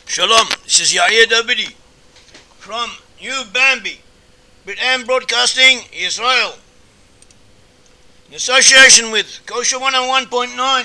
Shalom, this is Yair Davidi from New Bambi, Brit Am Broadcasting, Israel, in association with Kosher 101.9,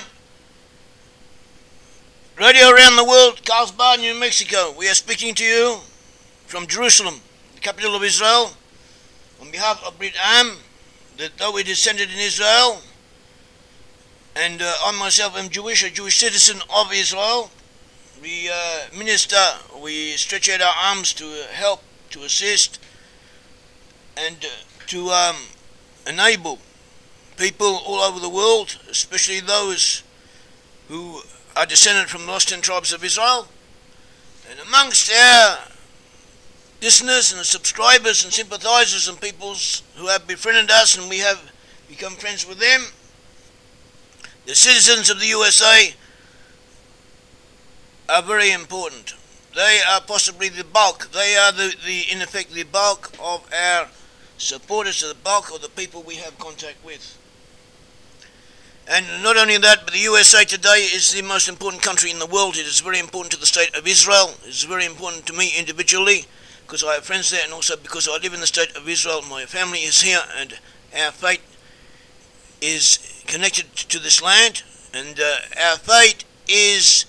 Radio Around the World, Carlsbad, New Mexico. We are speaking to you from Jerusalem, the capital of Israel, on behalf of Brit Am, that though we descended in Israel, and I myself am Jewish, a Jewish citizen of Israel. We minister, we stretch out our arms to help, to assist, and to enable people all over the world, especially those who are descended from the lost 10 tribes of Israel. And amongst our listeners and subscribers and sympathizers and peoples who have befriended us and we have become friends with them, the citizens of the USA are very important. They are possibly the bulk. They are in effect the bulk of our supporters, the bulk of the people we have contact with. And not only that, but the USA today is the most important country in the world. It is very important to the state of Israel. It is very important to me individually because I have friends there, and also because I live in the state of Israel. My family is here, and our fate is connected to this land, and our fate is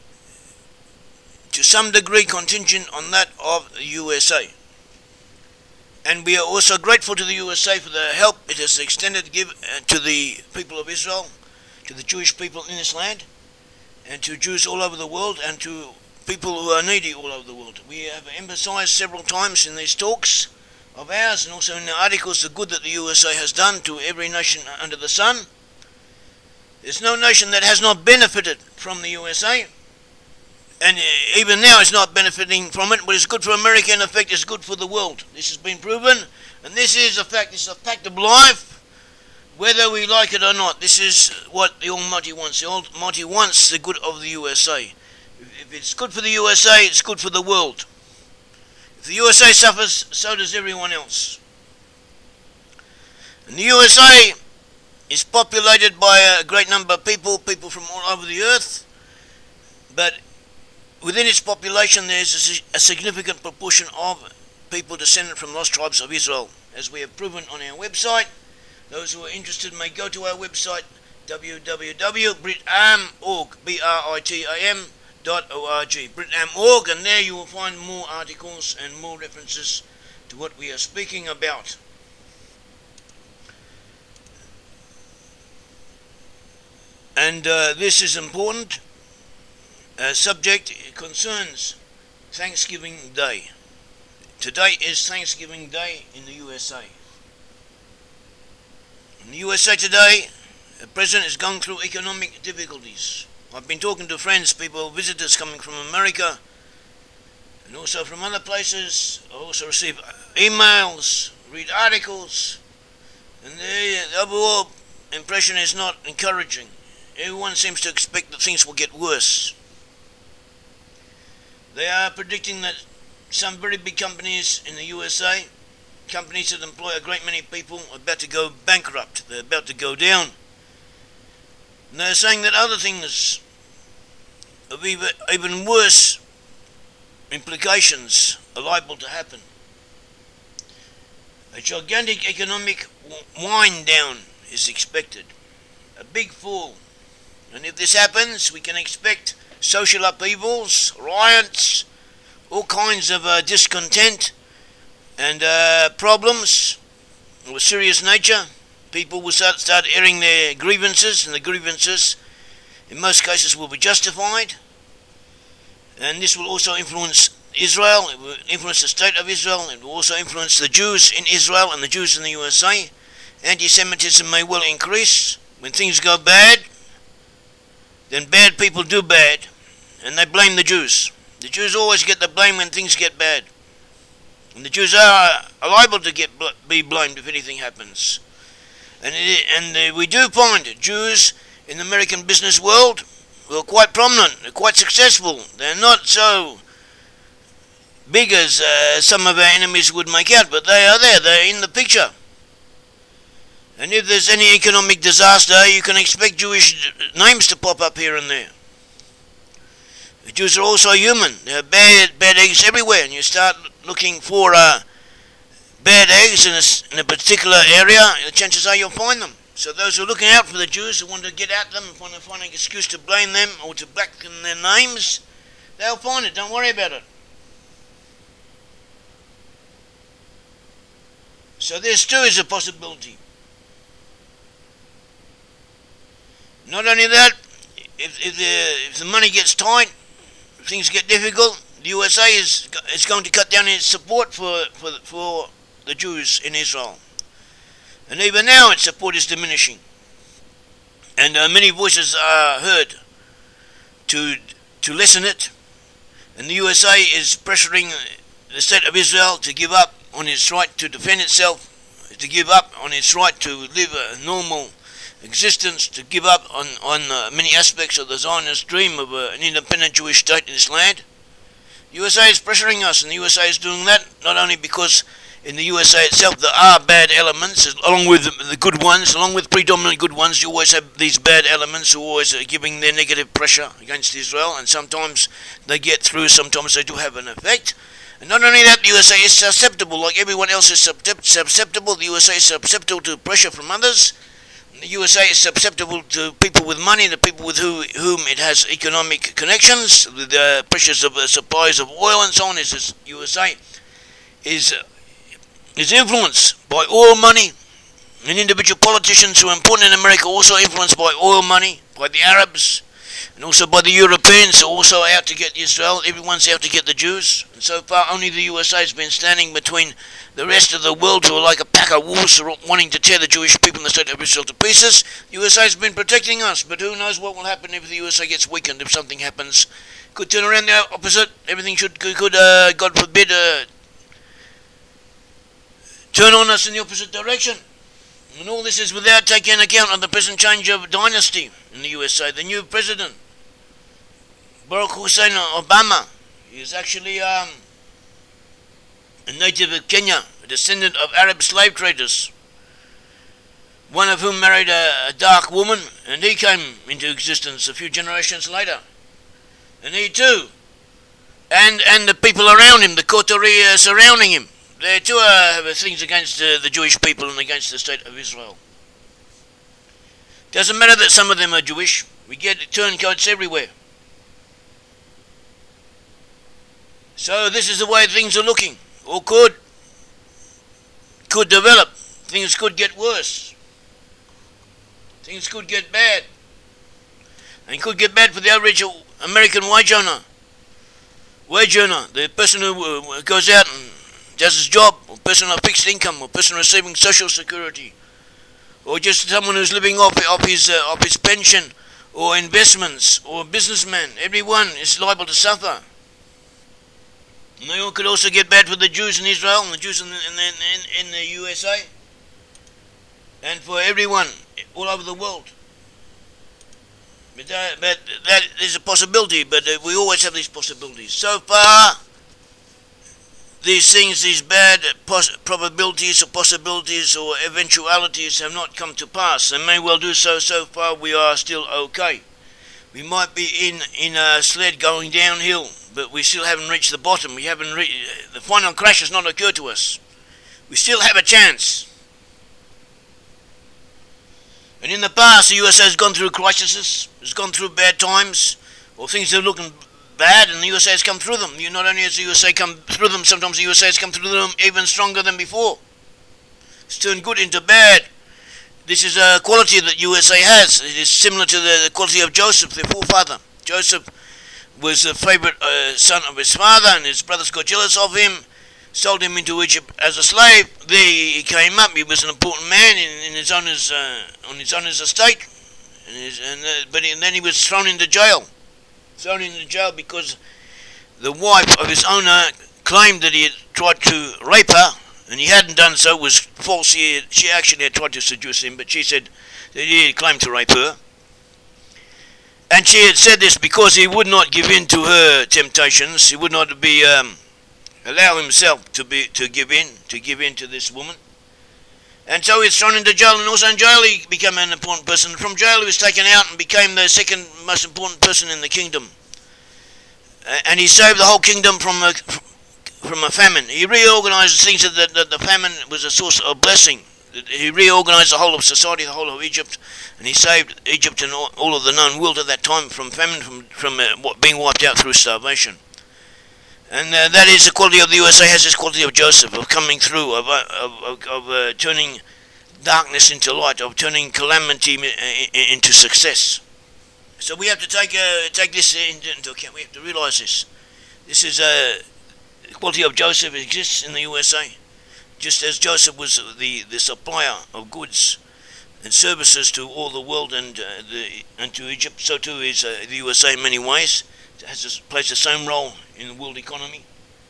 to some degree contingent on that of the USA. And we are also grateful to the USA for the help it has extended to give to the people of Israel, to the Jewish people in this land, and to Jews all over the world, and to people who are needy all over the world. We have emphasized several times in these talks of ours and also in the articles the good that the USA has done to every nation under the sun. There's no nation that has not benefited from the USA, and even now it's not benefiting from it, but it's good for America. In effect, it's good for the world. This has been proven, and this is a fact. It's a fact of life, whether we like it or not. This is what the Almighty wants. The Almighty wants the good of the USA. If it's good for the USA, it's good for the world. If the USA suffers, so does everyone else. And the USA is populated by a great number of people from all over the earth, but within its population there is a significant proportion of people descended from lost tribes of Israel, as we have proven on our website. Those who are interested may go to our website, www.britam.org, britam.org, britam.org, and there you will find more articles and more references to what we are speaking about. And this is important. Subject concerns Thanksgiving Day. Today is Thanksgiving Day in the USA. In the USA today, the president is going through economic difficulties. I've been talking to friends, people, visitors coming from America and also from other places. I also receive emails, read articles, and the overall impression is not encouraging. Everyone seems to expect that things will get worse. They are predicting that some very big companies in the USA, companies that employ a great many people, are about to go bankrupt. They're about to go down. And they're saying that other things of even worse implications are liable to happen. A gigantic economic wind down is expected. A big fall. And if this happens, we can expect social upheavals, riots, all kinds of discontent and problems of a serious nature. People will start airing their grievances, and the grievances in most cases will be justified. And this will also influence Israel, it will influence the state of Israel, it will also influence the Jews in Israel and the Jews in the USA. Anti-Semitism may well increase. When things go bad, then bad people do bad, and they blame the Jews. The Jews always get the blame when things get bad. And the Jews are liable to be blamed if anything happens. And we do find Jews in the American business world who are quite prominent, they're quite successful. They're not so big as some of our enemies would make out, but they are there, they're in the picture. And if there's any economic disaster, you can expect Jewish names to pop up here and there. The Jews are also human. There are bad eggs everywhere, and you start looking for bad eggs in a particular area, the chances are you'll find them. So those who are looking out for the Jews, who want to get at them, want to find an excuse to blame them or to blacken their names, they'll find it. Don't worry about it. So this too is a possibility. Not only that, if the money gets tight, if things get difficult, the USA is going to cut down its support for the Jews in Israel. And even now its support is diminishing. And many voices are heard to lessen it. And the USA is pressuring the state of Israel to give up on its right to defend itself, to give up on its right to live a normal existence, to give up on many aspects of the Zionist dream of an independent Jewish state in this land. The USA is pressuring us, and the USA is doing that not only because in the USA itself there are bad elements, along with the good ones, along with predominantly good ones. You always have these bad elements who always are giving their negative pressure against Israel, and sometimes they get through, sometimes they do have an effect. And not only that, the USA is susceptible, like everyone else is susceptible. The USA is susceptible to pressure from others. The USA is susceptible to people with money, the people with whom it has economic connections, with the pressures of supplies of oil and so on. The USA is influenced by oil money, and individual politicians who are important in America also influenced by oil money, by the Arabs, and also by the Europeans who are also out to get Israel. Everyone's out to get the Jews. And so far only the USA has been standing between the rest of the world, who are like a pack of wolves who are wanting to tear the Jewish people in the state of Israel to pieces. The USA has been protecting us, but who knows what will happen if the USA gets weakened, if something happens. Could turn around the opposite. Everything could God forbid, turn on us in the opposite direction. And all this is without taking account of the present change of dynasty in the USA. The new president, Barack Hussein Obama, is actually a native of Kenya, a descendant of Arab slave traders, one of whom married a dark woman, and he came into existence a few generations later. And he too, and the people around him, the coterie surrounding him, they too have things against the Jewish people and against the state of Israel. Doesn't matter that some of them are Jewish. We get turncoats everywhere. So this is the way things are looking, or could develop. Things could get worse. Things could get bad. And it could get bad for the average American wage earner. The person who goes out and does his job, or person on fixed income, or person receiving social security, or just someone who's living off his pension, or investments, or a businessman. Everyone is liable to suffer. And they all could also get bad for the Jews in Israel and the Jews in the USA, and for everyone all over the world. But that is a possibility, but we always have these possibilities. So far, these things, these bad probabilities or possibilities or eventualities have not come to pass. They may well do so. So far we are still okay. We might be in a sled going downhill, but we still haven't reached the bottom. The final crash has not occurred to us. We still have a chance. And in the past, the USA has gone through crises, has gone through bad times, or things are looking bad, and the USA has come through them. Not only has the USA come through them, sometimes the USA has come through them even stronger than before. It's turned good into bad. This is a quality that USA has. It is similar to the quality of Joseph, their forefather. Joseph was the favorite son of his father, and his brothers got jealous of him, sold him into Egypt as a slave. There he came up. He was an important man in his owner's on his owner's estate, but then he was thrown into jail. Thrown into jail because the wife of his owner claimed that he had tried to rape her, and he hadn't done so. It was false. She actually had tried to seduce him, but she said that he had claimed to rape her. And she had said this because he would not give in to her temptations. He would not allow himself to give in to this woman. And so he was thrown into jail, and also in jail he became an important person. From jail he was taken out and became the second most important person in the kingdom. and he saved the whole kingdom from a famine. He reorganized things that the famine was a source of blessing. He reorganized the whole of society, the whole of Egypt, and he saved Egypt and all of the known world at that time from famine, from being wiped out through starvation. And that is the quality of the USA, has this quality of Joseph, of coming through, of turning darkness into light, of turning calamity into success. So we have to take this into account. We have to realize this. This is the quality of Joseph exists in the USA. Just as Joseph was the supplier of goods and services to all the world and to Egypt, so too is the USA in many ways. It plays the same role in the world economy.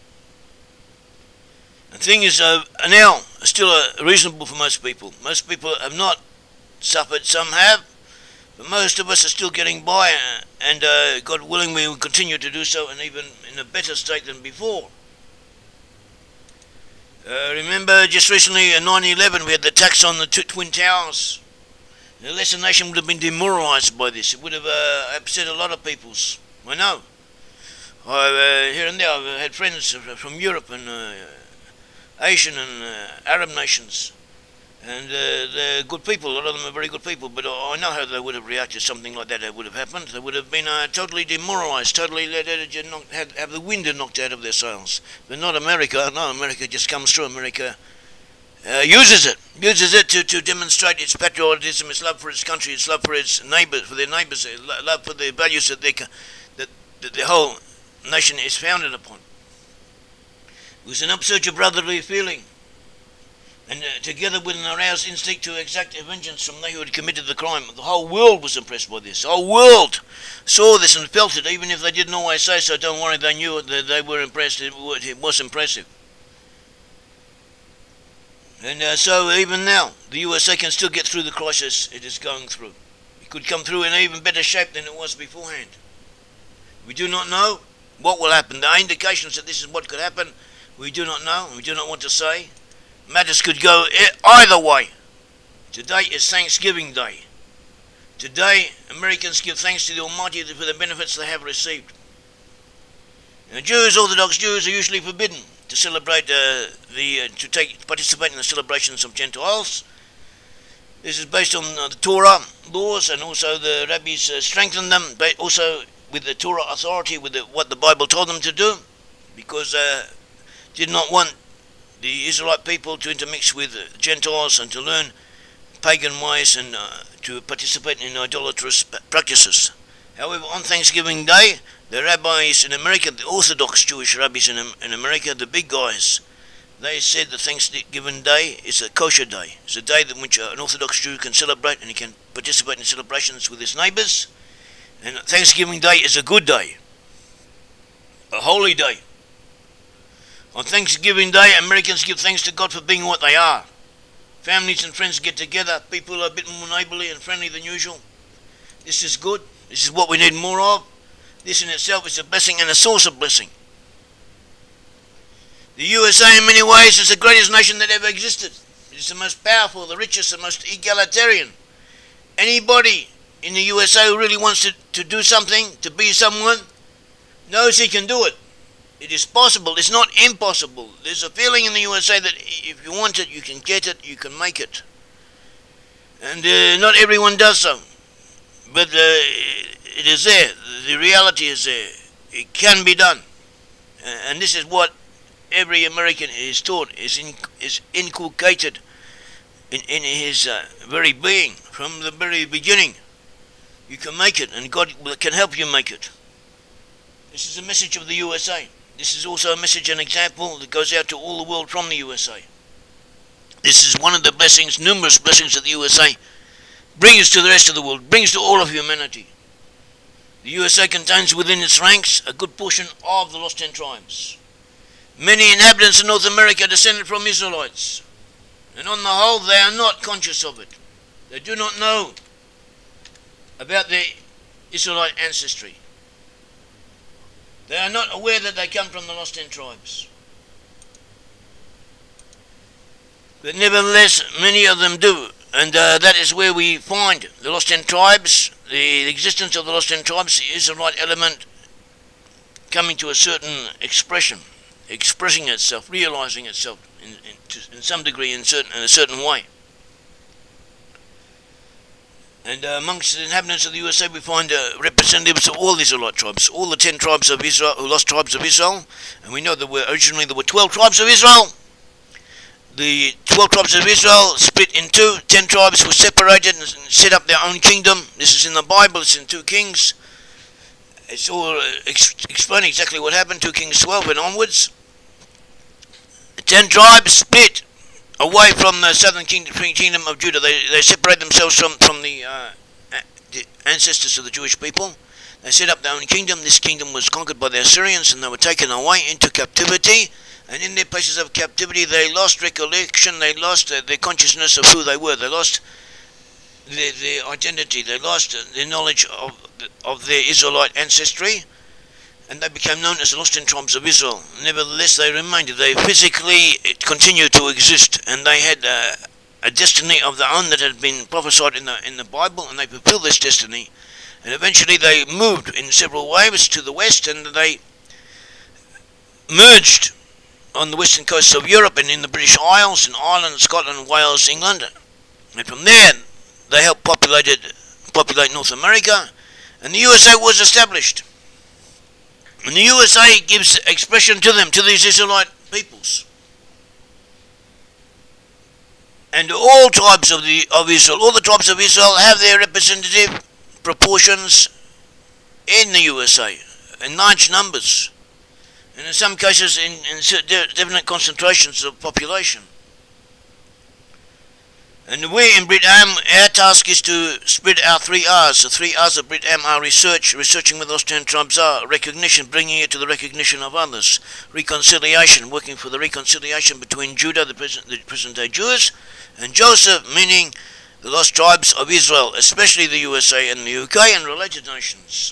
And thing is now still reasonable for most people. Most people have not suffered, some have, but most of us are still getting by, and God willing we will continue to do so, and even in a better state than before. Remember just recently in 9/11 we had the attacks on the Twin Towers. The lesser nation would have been demoralised by this. It would have upset a lot of peoples. I know. Here and there I've had friends from Europe and Asian and Arab nations, and they're good people. A lot of them are very good people, but I know how they would have reacted to something like that would have happened. They would have been totally demoralised, totally have the wind knocked out of their sails. But not America. No, America just comes through. America uses it to demonstrate its patriotism, its love for its country, its love for its neighbours, for their neighbours, love for the values that the whole nation is founded upon. It was an upsurge of brotherly feeling, and together with an aroused instinct to exact vengeance from they who had committed the crime. The whole world was impressed by this. The whole world saw this and felt it, even if they didn't always say so. Don't worry, they knew that they were impressed. It was impressive. And so even now, the USA can still get through the crisis it is going through. It could come through in even better shape than it was beforehand. We do not know what will happen. There are indications that this is what could happen. We do not know. We do not want to say. Matters could go either way. Today is Thanksgiving Day. Today, Americans give thanks to the Almighty for the benefits they have received. Now, Orthodox Jews, are usually forbidden to celebrate participate in the celebrations of Gentiles. This is based on the Torah laws, and also the rabbis strengthened them, but also with the Torah authority, with what the Bible told them to do, because did not want the Israelite people to intermix with Gentiles and to learn pagan ways and to participate in idolatrous practices. However, on Thanksgiving Day, the rabbis in America, the Orthodox Jewish rabbis in America, the big guys, they said that Thanksgiving Day is a kosher day. It's a day in which an Orthodox Jew can celebrate, and he can participate in celebrations with his neighbours. And Thanksgiving Day is a good day, a holy day. On Thanksgiving Day, Americans give thanks to God for being what they are. Families and friends get together. People are a bit more neighbourly and friendly than usual. This is good. This is what we need more of. This in itself is a blessing and a source of blessing. The USA in many ways is the greatest nation that ever existed. It is the most powerful, the richest, the most egalitarian. Anybody in the USA who really wants to do something, to be someone, knows he can do it. It is possible. It's not impossible. There's a feeling in the USA that if you want it, you can get it, you can make it. And not everyone does so. But it is there. The reality is there. It can be done. And this is what every American is taught, is inculcated in his very being, from the very beginning. You can make it, and God can help you make it. This is a message of the USA. This is also a message, an example that goes out to all the world from the USA. This is one of the blessings, numerous blessings that the USA brings to the rest of the world, brings to all of humanity. The USA contains within its ranks a good portion of the lost 10 tribes. Many inhabitants of North America are descended from Israelites, and on the whole they are not conscious of it. They do not know about their Israelite ancestry. They are not aware that they come from the lost 10 tribes. But nevertheless, many of them do, and that is where we find the lost 10 tribes, the existence of the lost 10 tribes, the Israelite element coming to a certain expressing itself, realizing itself in some degree in a certain way. And amongst the inhabitants of the USA, we find representatives of all the Israelite tribes, all the 10 tribes of Israel, who lost tribes of Israel. And we know that originally there were 12 tribes of Israel. The 12 tribes of Israel split in two. 10 tribes were separated and set up their own kingdom. This is in the Bible. It's in 2 Kings. It's all explaining exactly what happened, 2 Kings 12 and onwards. The 10 tribes split away from the southern kingdom of Judah. They separated themselves from the ancestors of the Jewish people. They set up their own kingdom. This kingdom was conquered by the Assyrians, and they were taken away into captivity. And in their places of captivity, they lost recollection. They lost their consciousness of who they were. They lost their identity. They lost their knowledge of their Israelite ancestry. And they became known as the lost 10 tribes of Israel. Nevertheless, they remained. They physically continued to exist, and they had a destiny of their own that had been prophesied in the Bible, and they fulfilled this destiny. And eventually, they moved in several waves to the west, and they merged on the western coasts of Europe and in the British Isles, in Ireland, Scotland, Wales, England. And from there, they helped populate North America, and the USA was established. And the USA gives expression to them, to these Israelite peoples. And all tribes of Israel, all the tribes of Israel have their representative proportions in the USA, in large numbers. And in some cases in definite concentrations of population. And we in Brit Am, our task is to spread our 3 R's. The 3 R's of Brit Am are researching where the lost 10 tribes are, recognition, bringing it to the recognition of others, reconciliation, working for the reconciliation between Judah, the present-day Jews, and Joseph, meaning the lost tribes of Israel, especially the USA and the UK and related nations.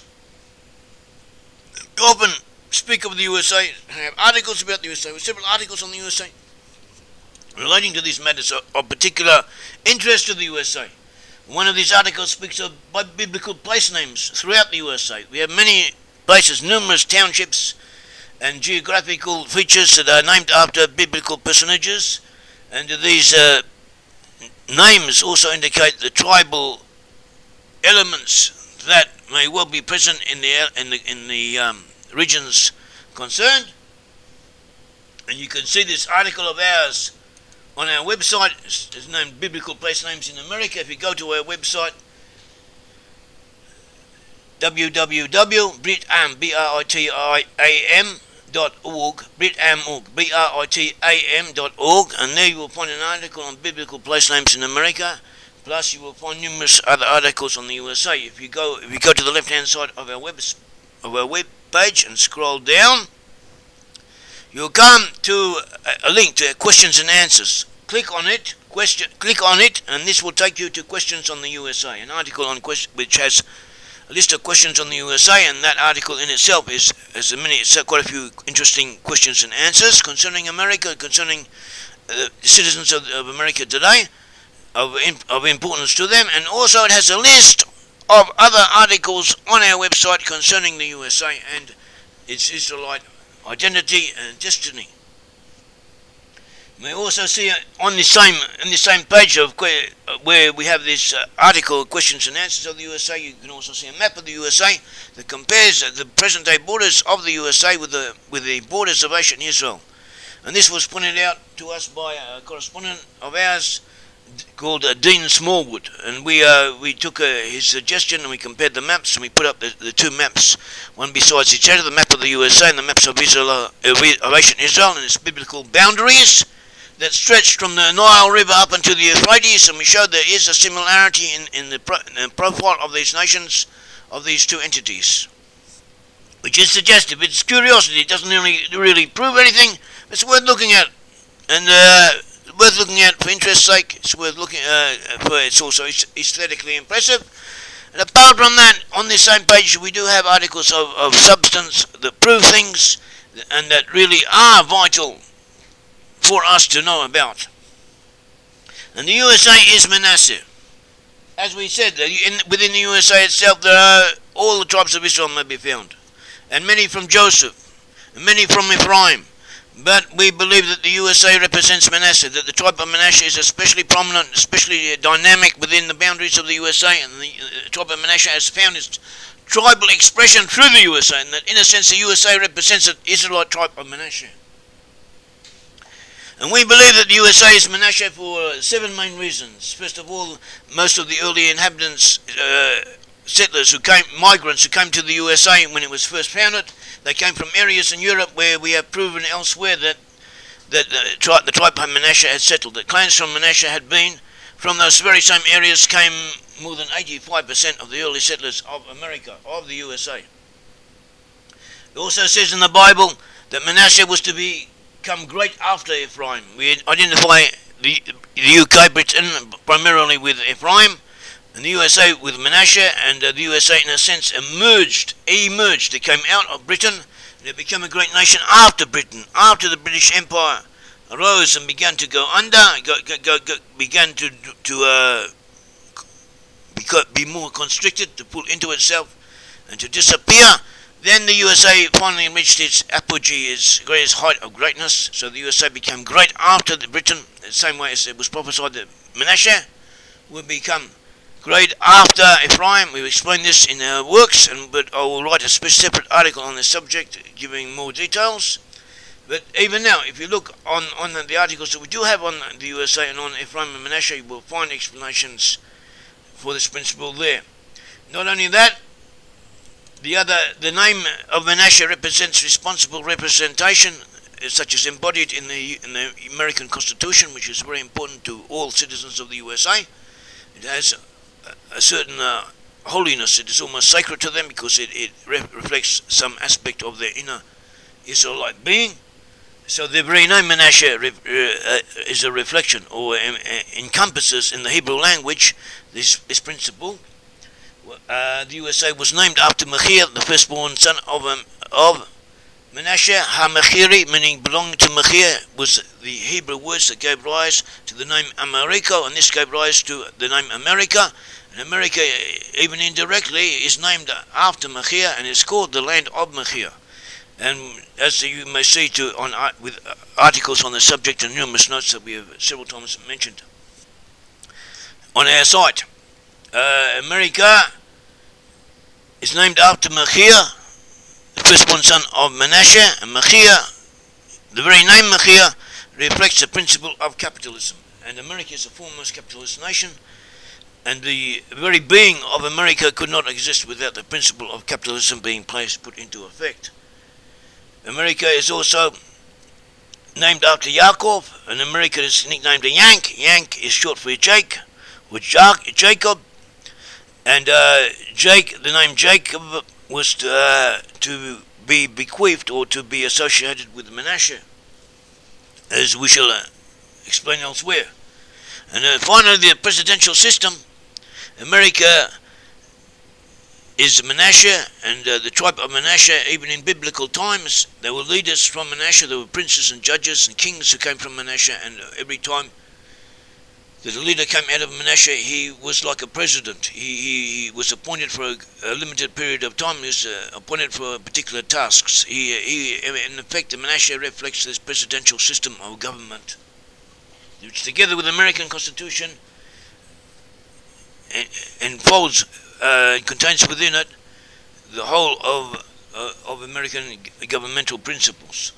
We often speak of the USA, have articles about the USA, several articles on the USA, relating to these matters of particular interest to the USA. One of these articles speaks of biblical place names throughout the USA. We have many places, numerous townships and geographical features that are named after biblical personages, and these names also indicate the tribal elements that may well be present in the regions concerned. And you can see this article of ours on our website. It's named Biblical Place Names in America. If you go to our website, www.britam.org, britam.org, and there you will find an article on biblical place names in America. Plus, you will find numerous other articles on the USA. If you go to the left-hand side of our web page and scroll down, you'll come to a link to questions and answers. Click on it, and this will take you to questions on the USA. An article on which has a list of questions on the USA, and that article in itself is quite a few interesting questions and answers concerning America, concerning the citizens of America today, of importance to them, and also it has a list of other articles on our website concerning the USA and its Israelite identity and destiny. You may also see on the same page of where we have this article, questions and answers of the USA. You can also see a map of the USA that compares the present-day borders of the USA with the borders of ancient Israel. And this was pointed out to us by a correspondent of ours called Dean Smallwood, and we took his suggestion and we compared the maps, and we put up the two maps, one besides each other, the map of the USA and the maps of Israel, of ancient Israel and its biblical boundaries that stretched from the Nile River up into the Euphrates, and we showed there is a similarity in the profile of these nations, of these two entities, which is suggestive. It's curiosity. It doesn't really prove anything, but it's worth looking at, and worth looking at for interest's sake. It's worth looking for. It's also aesthetically impressive. And apart from that, on this same page we do have articles of substance that prove things and that really are vital for us to know about. And the USA is Manasseh. As we said, within the USA itself, there are all the tribes of Israel may be found. and many from Joseph, and many from Ephraim. But we believe that the USA represents Manasseh, that the tribe of Manasseh is especially prominent, especially dynamic within the boundaries of the USA, and the tribe of Manasseh has found its tribal expression through the USA, and that in a sense the USA represents the Israelite tribe of Manasseh. And we believe that the USA is Manasseh for 7 main reasons. First of all, most of the early inhabitants, settlers migrants who came to the USA when it was first founded, they came from areas in Europe where we have proven elsewhere that the tribe of Manasseh had settled. The clans from Manasseh had been from those very same areas, came more than 85% of the early settlers of America, of the USA. It also says in the Bible that Manasseh was to become great after Ephraim. We identify the UK, Britain, primarily with Ephraim, and the USA with Manasseh, and the USA in a sense emerged. It came out of Britain, and it became a great nation after Britain, after the British Empire arose and began to go under, began to be more constricted, to pull into itself, and to disappear. Then the USA finally reached its apogee, its greatest height of greatness. So the USA became great after Britain, the same way as it was prophesied that Manasseh would become great after Ephraim. We've explained this in our works, but I will write a separate article on this subject, giving more details. But even now, if you look on the articles that we do have on the USA and on Ephraim and Manasseh, you will find explanations for this principle there. Not only that, the name of Manasseh represents responsible representation, such as embodied in the American Constitution, which is very important to all citizens of the USA. It has a certain holiness. It is almost sacred to them because it reflects some aspect of their inner Israelite being. So the very name Manasseh is a reflection, or encompasses in the Hebrew language this principle. The USA was named after Machir, the firstborn son of Manasseh. Ha-Machiri, meaning belonging to Machir, was the Hebrew words that gave rise to the name America, and this gave rise to the name America. And America, even indirectly, is named after Machir, and is called the land of Machir. And as you may see with articles on the subject and numerous notes that we have several times mentioned on our site, America is named after Machir, the firstborn son of Manasseh, and Machir, the very name Machir, reflects the principle of capitalism. And America is the foremost capitalist nation, and the very being of America could not exist without the principle of capitalism being put into effect. America is also named after Yaakov, and America is nicknamed a Yank. Yank is short for Jacob, and the name Jacob was to be bequeathed or to be associated with Manasseh, as we shall explain elsewhere. And finally, the presidential system. America is Manasseh, and the tribe of Manasseh, even in biblical times, there were leaders from Manasseh. There were princes and judges and kings who came from Manasseh, and every time that a leader came out of Manasseh, he was like a president. He was appointed for a limited period of time. He was appointed for particular tasks. In effect, the Manasseh reflects this presidential system of government, which, together with the American Constitution, contains within it the whole of American governmental principles.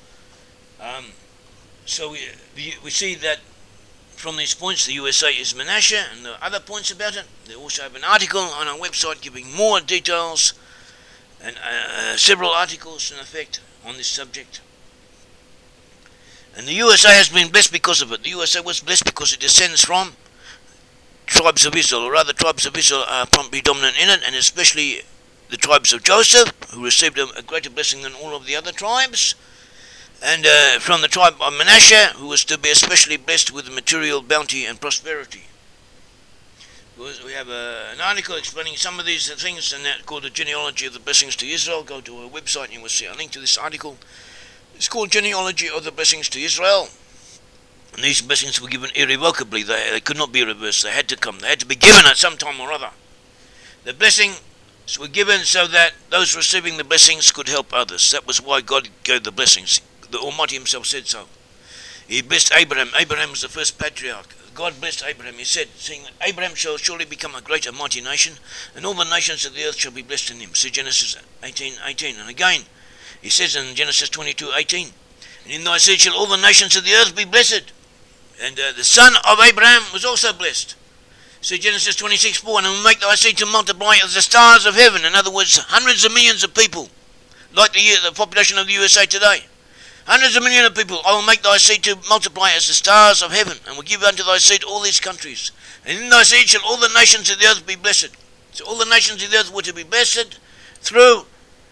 So we see that from these points the USA is Manasseh, and the other points about it. They also have an article on our website giving more details, and several articles in effect on this subject. And the USA has been blessed because of it. The USA was blessed because it descends from tribes of Israel, or rather tribes of Israel are predominant in it, and especially the tribes of Joseph, who received a greater blessing than all of the other tribes, and from the tribe of Manasseh, who was to be especially blessed with material bounty and prosperity. We have an article explaining some of these things, and that's called The Genealogy of the Blessings to Israel. Go to our website and you will see a link to this article. It's called Genealogy of the Blessings to Israel. And these blessings were given irrevocably. They could not be reversed. They had to come. They had to be given at some time or other. The blessing were given so that those receiving the blessings could help others. That was why God gave the blessings. The Almighty himself said so. He blessed Abraham. Abraham was the first patriarch. God blessed Abraham. He said, saying that Abraham shall surely become a great and mighty nation, and all the nations of the earth shall be blessed in him. See Genesis 18:18. And again, he says in Genesis 22:18, and in thy seed shall all the nations of the earth be blessed. And the son of Abraham was also blessed. See Genesis 26:4, and I will make thy seed to multiply as the stars of heaven. In other words, hundreds of millions of people, like the population of the USA today. Hundreds of millions of people, I will make thy seed to multiply as the stars of heaven, and will give unto thy seed all these countries. And in thy seed shall all the nations of the earth be blessed. So all the nations of the earth were to be blessed through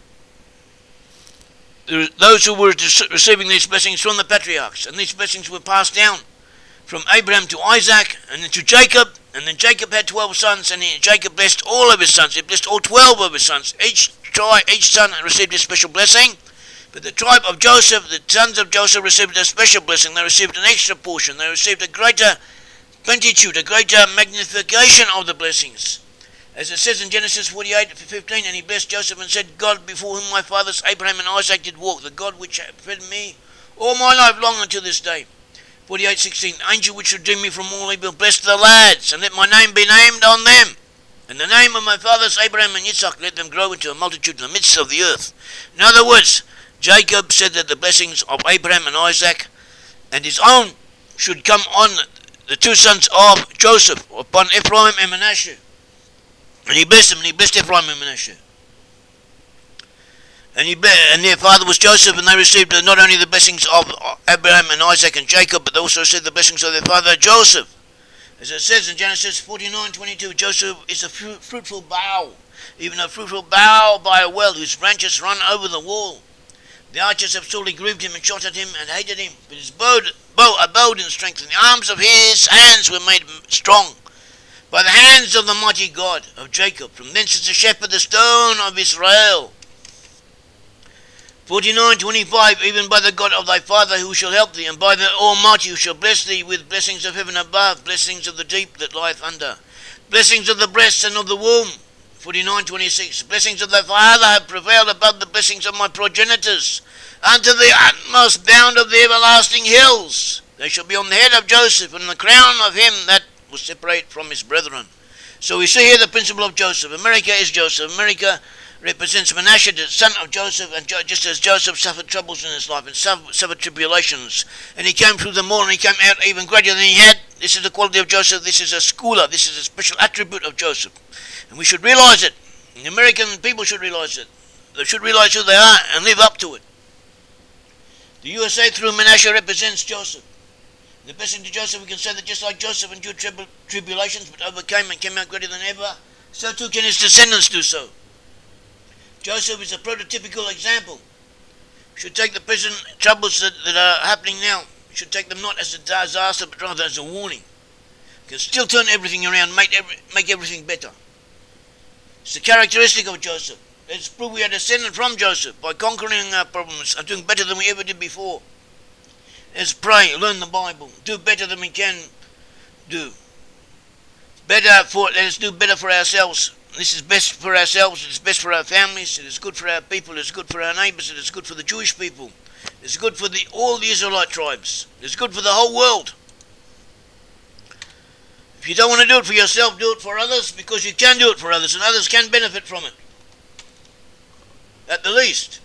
those who were receiving these blessings from the patriarchs. And these blessings were passed down from Abraham to Isaac, and then to Jacob. And then Jacob had 12 sons, and Jacob blessed all of his sons. He blessed all 12 of his sons. Each son received a special blessing. But the tribe of Joseph, the sons of Joseph, received a special blessing. They received an extra portion. They received a greater plenitude, a greater magnification of the blessings. As it says in Genesis 48:15, and he blessed Joseph and said, God before whom my fathers Abraham and Isaac did walk, the God which hath fed me all my life long until this day. 48:16, angel which redeemed me from all evil, bless the lads, and let my name be named on them. And the name of my fathers Abraham and Isaac, let them grow into a multitude in the midst of the earth. In other words, Jacob said that the blessings of Abraham and Isaac and his own should come on the two sons of Joseph, upon Ephraim and Manasseh. And he blessed them, and he blessed Ephraim and Manasseh. And their father was Joseph, and they received not only the blessings of Abraham and Isaac and Jacob, but they also received the blessings of their father Joseph. As it says in Genesis 49:22, Joseph is a fruitful bough, even a fruitful bough by a well, whose branches run over the wall. The archers have sorely grieved him and shot at him and hated him, but his bow abode in strength, and the arms of his hands were made strong by the hands of the mighty God of Jacob. From thence is the shepherd, the stone of Israel. 49:25, even by the God of thy father who shall help thee, and by the Almighty who shall bless thee with blessings of heaven above, blessings of the deep that lieth under, blessings of the breast and of the womb. 49:26, blessings of thy father have prevailed above the blessings of my progenitors, unto the utmost bound of the everlasting hills. They shall be on the head of Joseph, and the crown of him that will separate from his brethren. So we see here the principle of Joseph. America is Joseph. America represents Manasseh, the son of Joseph, and just as Joseph suffered troubles in his life and suffered tribulations, and he came through them all, and he came out even greater than he had. This is the quality of Joseph. This is a schooler. This is a special attribute of Joseph. And we should realize it. The American people should realize it. They should realize who they are and live up to it. The USA through Manasseh represents Joseph. The blessing to Joseph, we can say that just like Joseph endured tribulations but overcame and came out greater than ever, so too can his descendants do so. Joseph is a prototypical example. We should take the present troubles that are happening now, we should take them not as a disaster but rather as a warning. We can still turn everything around, make everything better. It's the characteristic of Joseph. Let's prove we are descended from Joseph by conquering our problems and doing better than we ever did before. Let's pray, learn the Bible, do better than we can do. Let's do better for ourselves. This is best for ourselves, it is best for our families, it is good for our people, it is good for our neighbours, it is good for the Jewish people, it is good for all the Israelite tribes, it is good for the whole world. If you don't want to do it for yourself, do it for others, because you can do it for others, and others can benefit from it. At the least.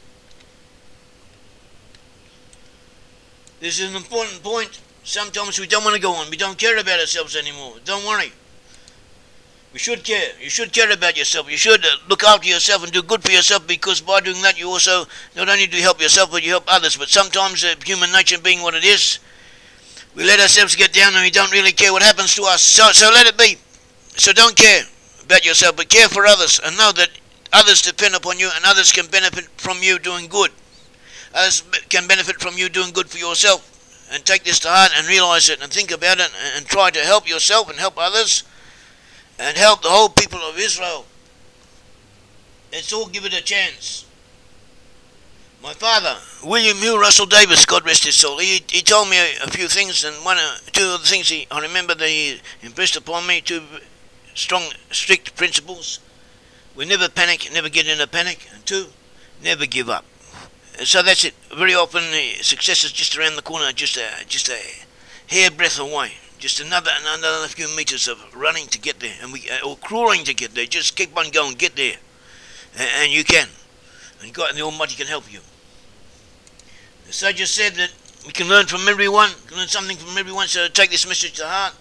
This is an important point. Sometimes we don't want to go on. We don't care about ourselves anymore. Don't worry. We should care. You should care about yourself. You should look after yourself and do good for yourself, because by doing that you also not only do help yourself but you help others. But sometimes human nature being what it is, we let ourselves get down and we don't really care what happens to us. So let it be. So don't care about yourself, but care for others, and know that others depend upon you, and others can benefit from you doing good. Others can benefit from you doing good for yourself. And take this to heart and realize it and think about it and try to help yourself and help others and help the whole people of Israel. Let's all give it a chance. My father, William Hill Russell Davis, God rest his soul, he told me a few things, and two of the things I remember that he impressed upon me, two strong, strict principles. We never panic, never get in a panic. And 2, never give up. And so that's it. Very often success is just around the corner, just a hairbreadth away. Just another few meters of running to get there, and or crawling to get there. Just keep on going, get there, and you can. And God and the Almighty can help you. So I just said that we can learn from everyone, learn something from everyone. So take this message to heart.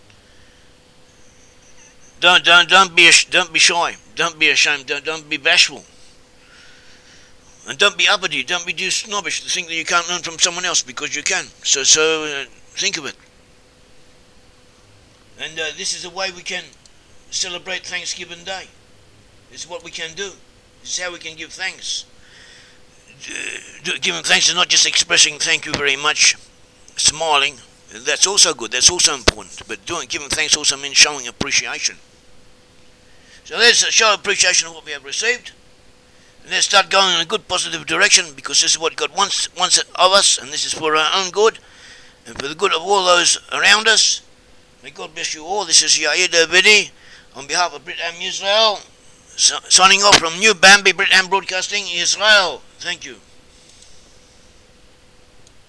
Don't be shy. Don't be ashamed. Don't be bashful. And don't be uppity. Don't be too snobbish to think that you can't learn from someone else, because you can. So think of it. And this is the way we can celebrate Thanksgiving Day. This is what we can do. This is how we can give thanks. Giving thanks is not just expressing thank you very much, smiling. That's also good. That's also important. But giving thanks also means showing appreciation. So let's show appreciation of what we have received. And let's start going in a good positive direction, because this is what God wants of us, and this is for our own good and for the good of all those around us. May God bless you all. This is Yair Davidi on behalf of Brit Am Israel, signing off from New Bambi, Brit Am Broadcasting, Israel. Thank you.